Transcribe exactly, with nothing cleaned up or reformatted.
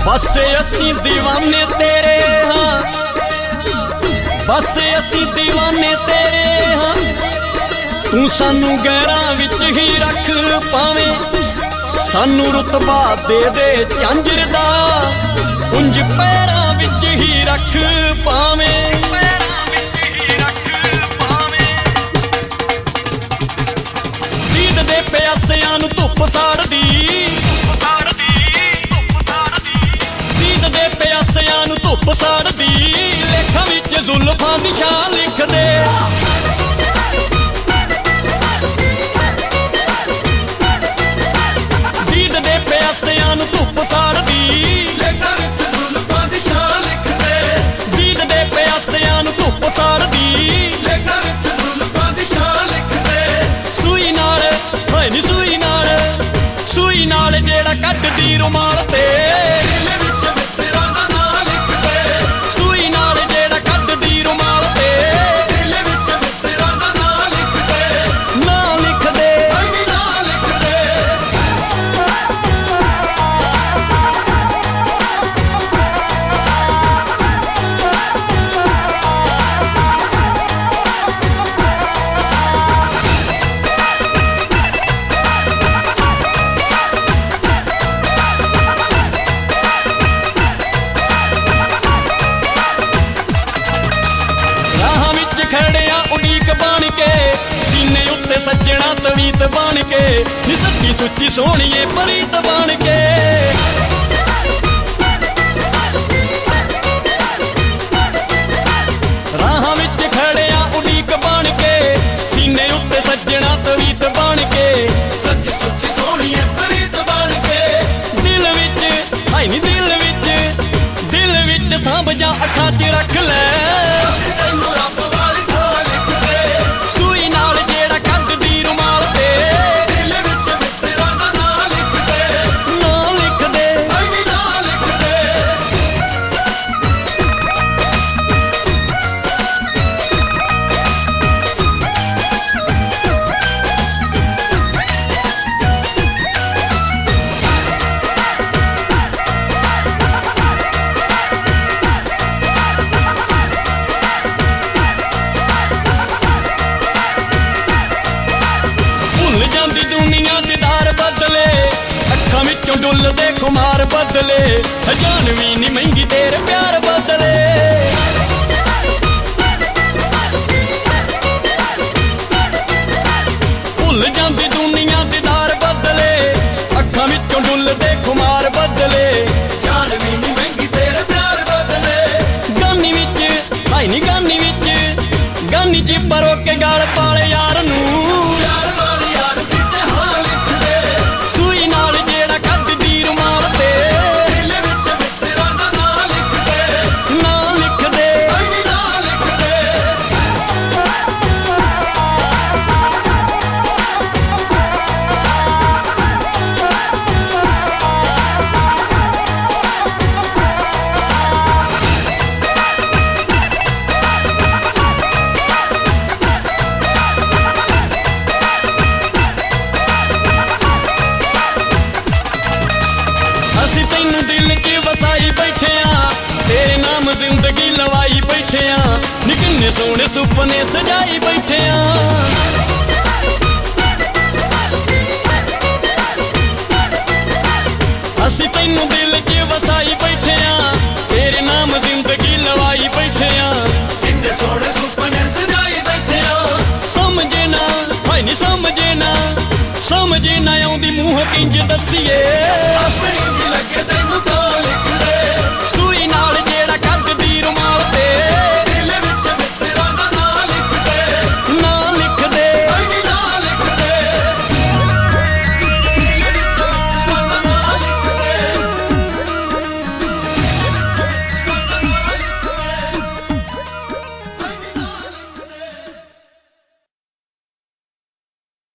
बस असी दीवाने तेरे हाँ, बस असी दीवाने तेरे हाँ। तू सानू गैरां विच ही रख पावे, सानू रुतबा दे दे झांझर दा, उंज पैरां विच ही रख पावे। दीद दे प्यासियां नू धुप साड़दी, दीद दे प्यासियां नू धुप साड़दी, लेखां विच जुल्फां दी शां लिख दे। दीद दे प्यासियां नू धुप साड़दी, लेखां विच जुल्फां दी शां लिख दे। दीद दे प्यासियां नू धुप साड़दी, लेखां विच जुल्फां दी शां लिख दे। सूई नाल होए नी सूई नाल, सूई नाल जेड़ा कड्डदी रुमाल ते, सूई नाल जेड़ा कड्डदी रुमाल ते, ना लिख दे। खड़िया उड़ीक बन के सीने उत्ते सज्जणा तवीत बन के, नी सच्ची सुच्ची सोहणीए परीत बन के। राह विच खड़िया उड़ीक बन के सीने उत्ते सज्जणा तवीत बन के, सच्ची सुच्ची सोहणीए परीत बन के। दिल विच हाय नी दिल विच, दिल विच सांभ जा अखां च रख ले। डुलदे खुमार बदले, जान भी नी महंगी तेरे प्यार बदले। भुल जांदी दुनिया दीदार बदले, अखां विचों डुलदे खुमार बदले, जान भी नी महंगी तेरे प्यार बदले। गानी विच हाय नी गानी विच, गानी च परो के गाल पाले यार नू, सूई नाल जेड़ा कड्डदी रुमाल ते, ना लिख दे। असी तैनू दिल च वसाई बैठे आ, तेरे नाम जिंदगी लवाई बैठे आ, नी किन्ने सोहणे सुपने सजाई बैठे आ। असी तैनू दिल च वसाई बैठे आ, तेरे नाम जिंदगी लवाई बैठे आ, किन्ने सोहणे सुपने सजाई बैठे आ। समझे ना हाय नी समझे ना, समझे ना आउंदी मूंह किंज दसीए।